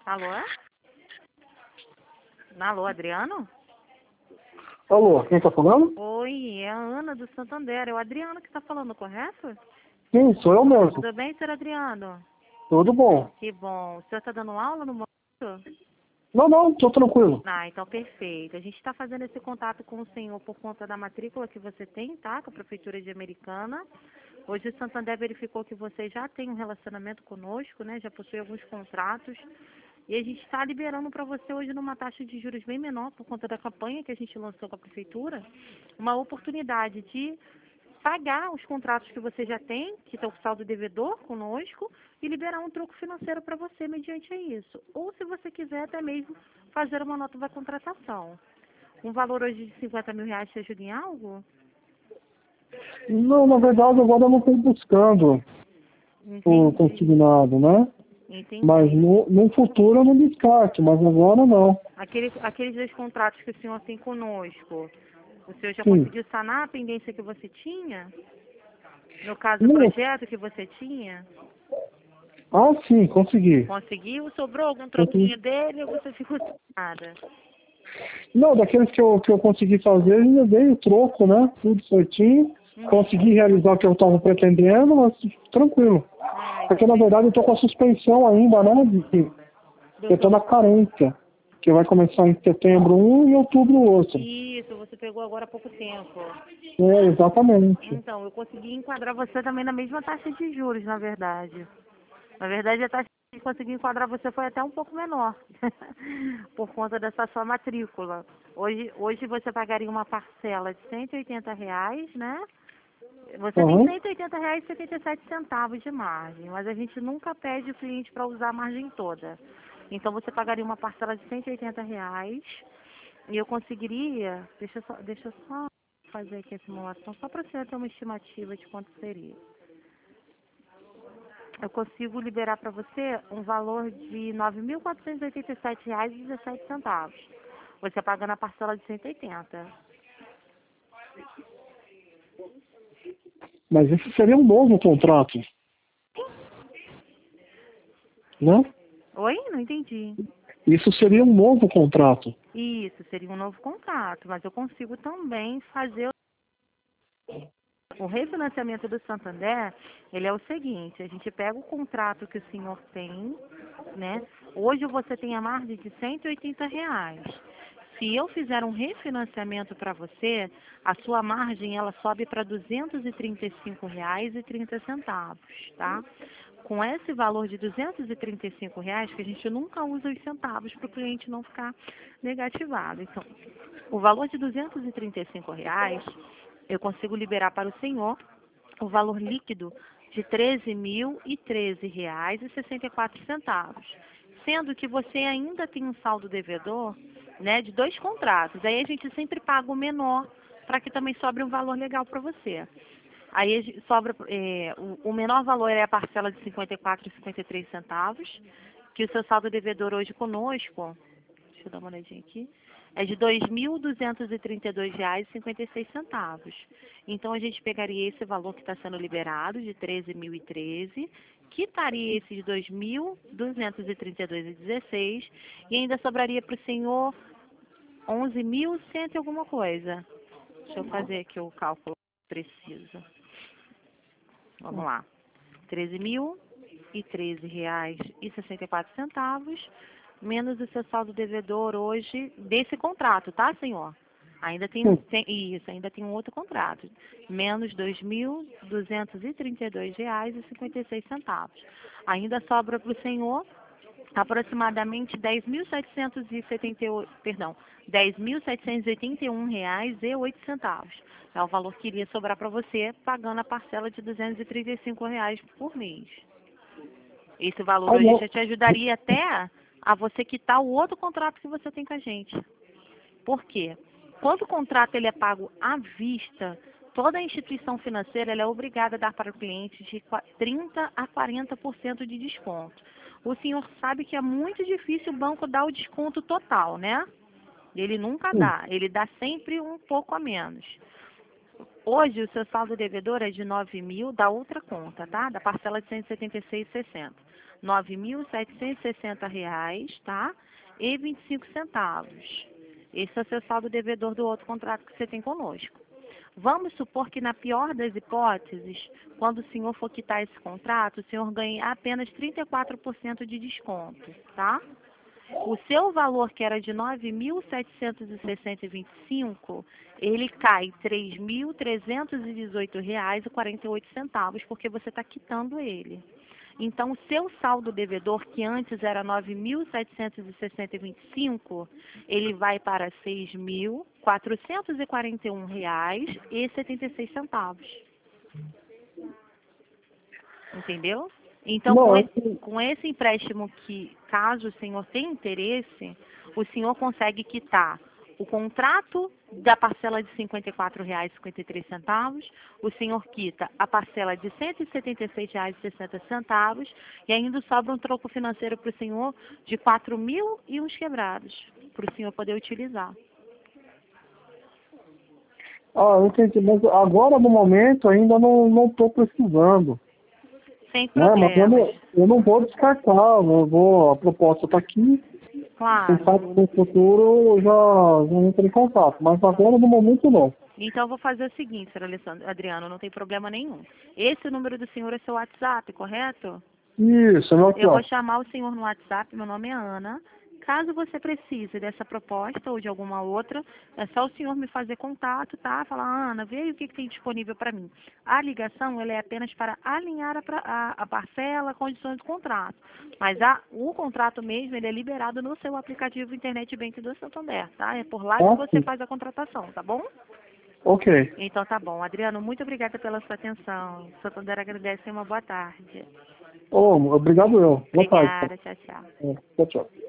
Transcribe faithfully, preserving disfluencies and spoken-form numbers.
Alô? Alô, Adriano? Alô, quem tá falando? Oi, é a Ana do Santander. É o Adriano que está falando, correto? Sim, sou eu mesmo. Tudo bem, senhor Adriano? Tudo bom. Que bom. O senhor está dando aula no momento? Não, não, tô tranquilo. Ah, então perfeito. A gente está fazendo esse contato com o senhor por conta da matrícula que você tem, tá? Com a Prefeitura de Americana. Hoje o Santander verificou que você já tem um relacionamento conosco, né? Já possui alguns contratos. E a gente está liberando para você hoje numa taxa de juros bem menor por conta da campanha que a gente lançou com a Prefeitura, uma oportunidade de pagar os contratos que você já tem, que estão com saldo devedor conosco, e liberar um troco financeiro para você mediante isso. Ou, se você quiser, até mesmo fazer uma nota da contratação. Um valor hoje de cinquenta mil reais te ajuda em algo? Não, na verdade agora eu não estou buscando o Entendi, consignado, né? Mas entendi. no, no futuro eu não descarto, mas agora não. Aquele, aqueles dois contratos que o senhor tem conosco, o senhor já Sim. conseguiu sanar a pendência que você tinha? No caso, o Não. projeto que você tinha? Ah, sim, consegui. Conseguiu? Sobrou algum consegui. troquinho dele ou você ficou sem nada? Não, daqueles que eu, que eu consegui fazer, ainda dei o troco, né? Tudo certinho. Uhum. Consegui realizar o que eu estava pretendendo, mas tranquilo. Ah, Porque então na verdade eu perfeito. estou com a suspensão ainda, né? De, eu estou Doutor, na carência, que vai começar em setembro um e outubro outro. isso, você pegou agora há pouco tempo. É, exatamente. Então, eu consegui enquadrar você também na mesma taxa de juros, na verdade. Na verdade, a taxa que consegui enquadrar você foi até um pouco menor, por conta dessa sua matrícula. Hoje, hoje você pagaria uma parcela de cento e oitenta reais, né? Você tem Uhum. cento e oitenta reais e setenta e sete centavos de margem, mas a gente nunca pede o cliente para usar a margem toda. Então você pagaria uma parcela de cento e oitenta reais e eu conseguiria, deixa eu só, deixa eu só fazer aqui a simulação, só para você ter uma estimativa de quanto seria. Eu consigo liberar para você um valor de nove mil quatrocentos e oitenta e sete reais e dezessete centavos. Você paga na parcela de cento e oitenta. Mas esse seria um novo contrato, né? Oi? Não entendi. Isso seria um novo contrato. Isso, seria um novo contrato, mas eu consigo também fazer o refinanciamento do Santander. Ele é o seguinte: a gente pega o contrato que o senhor tem, né? Hoje você tem a margem de cento e oitenta reais. Se eu fizer um refinanciamento para você, a sua margem ela sobe para duzentos e trinta e cinco reais e trinta centavos, tá? Com esse valor de duzentos e trinta e cinco reais, que a gente nunca usa os centavos para o cliente não ficar negativado. Então, o valor de duzentos e trinta e cinco reais, eu consigo liberar para o senhor o valor líquido de treze mil e treze reais e sessenta e quatro centavos, sendo que você ainda tem um saldo devedor, né, de dois contratos. Aí a gente sempre paga o menor para que também sobre um valor legal para você. Aí a gente sobra, é, o, o menor valor é a parcela de cinquenta e quatro reais e cinquenta e três centavos, que o seu saldo devedor hoje conosco, deixa eu dar uma olhadinha aqui, é de dois mil duzentos e trinta e dois reais e cinquenta e seis centavos. Então a gente pegaria esse valor que está sendo liberado, de treze mil e treze, quitaria esses dois mil duzentos e trinta e dois e dezesseis e ainda sobraria para o senhor onze mil e cem e alguma coisa. Deixa eu fazer aqui o cálculo preciso. Vamos lá. treze mil e treze reais e sessenta e quatro centavos, menos o seu saldo devedor hoje desse contrato, tá, senhor? Ainda tem, Sim. tem isso, ainda tem um outro contrato, menos dois mil duzentos e trinta e dois reais e cinquenta e seis centavos. Ainda sobra para o senhor aproximadamente dez mil setecentos e setenta e oito, perdão, dez mil setecentos e oitenta e um reais e oito centavos. É o valor que iria sobrar para você pagando a parcela de duzentos e trinta e cinco reais por mês. Esse valor Ah, hoje não. já te ajudaria até a você quitar o outro contrato que você tem com a gente. Por quê? Quando o contrato ele é pago à vista, toda a instituição financeira ela é obrigada a dar para o cliente de trinta a quarenta por cento de desconto. O senhor sabe que é muito difícil o banco dar o desconto total, né? Ele nunca Sim. dá, ele dá sempre um pouco a menos. Hoje o seu saldo devedor é de nove mil da outra conta, tá? Da parcela de cento e setenta e seis reais e sessenta centavos. nove mil setecentos e sessenta reais, tá? E vinte e cinco centavos. Esse é o seu saldo devedor do outro contrato que você tem conosco. Vamos supor que, na pior das hipóteses, quando o senhor for quitar esse contrato, o senhor ganhe apenas trinta e quatro por cento de desconto, tá? O seu valor, que era de nove mil setecentos e sessenta reais e vinte e cinco, ele cai três mil trezentos e dezoito reais e quarenta e oito centavos, porque você está quitando ele. Então, o seu saldo devedor, que antes era nove mil setecentos e sessenta reais e vinte e cinco, ele vai para seis mil quatrocentos e quarenta e um reais e setenta e seis centavos. Entendeu? Então, Não, com é esse, que, com esse empréstimo que, caso o senhor tenha interesse, o senhor consegue quitar o contrato da parcela de cinquenta e quatro reais e cinquenta e três centavos, o senhor quita a parcela de cento e setenta e seis reais e sessenta centavos e ainda sobra um troco financeiro para o senhor de quatro mil e uns quebrados, para o senhor poder utilizar. ah, eu entendi, mas agora no momento ainda não não estou precisando, Sem né? Mas eu problemas. não, eu não vou descartar, eu vou, a proposta está aqui, quem Claro. sabe no futuro eu já, já entro em contato, mas agora no momento não. Então, eu vou fazer o seguinte, senhor Alessandro, Adriano, não tem problema nenhum. Esse número do senhor é seu WhatsApp, correto? Isso, meu Eu vou aqui, chamar o senhor no WhatsApp, meu nome é Ana. Caso você precise dessa proposta ou de alguma outra, é só o senhor me fazer contato, tá? Falar, Ana, vê aí o que, que tem disponível para mim. A ligação, ela é apenas para alinhar a, pra- a, a parcela, condições do contrato. Mas a, o contrato mesmo, ele é liberado no seu aplicativo Internet Bank do Santander, tá? É por lá que ó. você faz a contratação, tá bom? Ok. Então tá bom. Adriano, muito obrigada pela sua atenção. O Santander agradece e uma boa tarde. Oh, obrigado eu. Boa tarde. Obrigada, tchau, tchau. É, tchau, tchau.